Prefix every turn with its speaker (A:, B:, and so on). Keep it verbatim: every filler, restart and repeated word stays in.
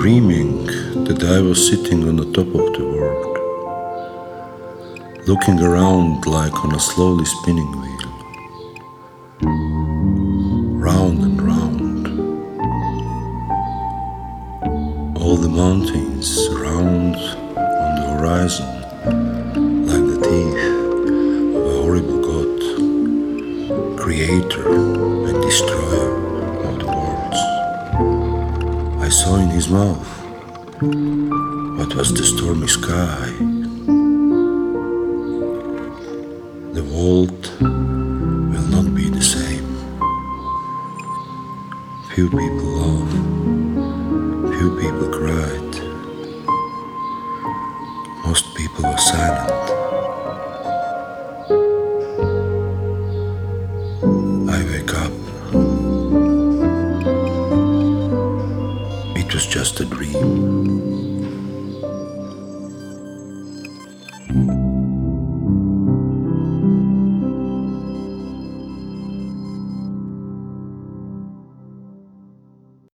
A: dreaming that I was sitting on the top of the world, looking around like on a slowly spinning wheel, round and round. All the mountains round on the horizon like the teeth of a horrible god, creator and destroyer of the worlds. I saw in his mouth what was the stormy sky. The world will not be the same. Few people love, few people cried. Most people were silent. I wake up. It was just a dream.